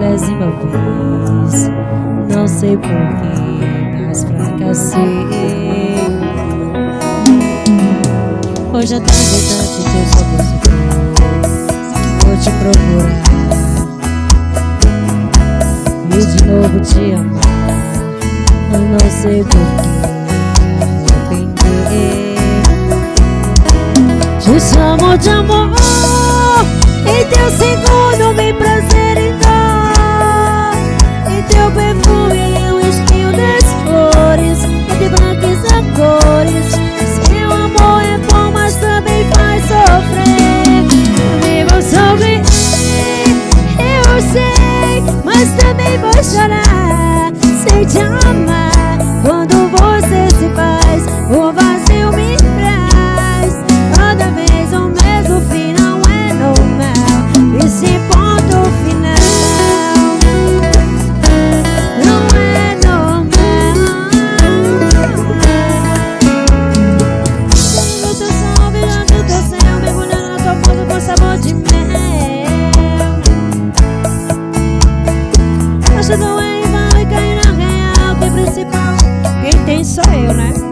milésima vez. Não sei porquê, mas fracassei. Hoje é tão distante que eu só vou te procurar e de novo te amar. Eu não sei porquê, arrepender. Te chamo de amor, em teu segundo me prazer em dar. Em teu perfume eu espinho das flores, e de branqueza cores. Seu amor é bom, mas também faz sofrer. Vivo sobre, eu sei, mas também vou chorar. Sei te amar, quando você se faz, o vazio me traz. Toda vez o mesmo fim não é normal. Esse ponto final não é normal. Virando teu sol, virando teu céu, mergulhando na tua boca com sabor de mel. Acho que não é igual e cair na real. Que principal, quem tem sou eu, né?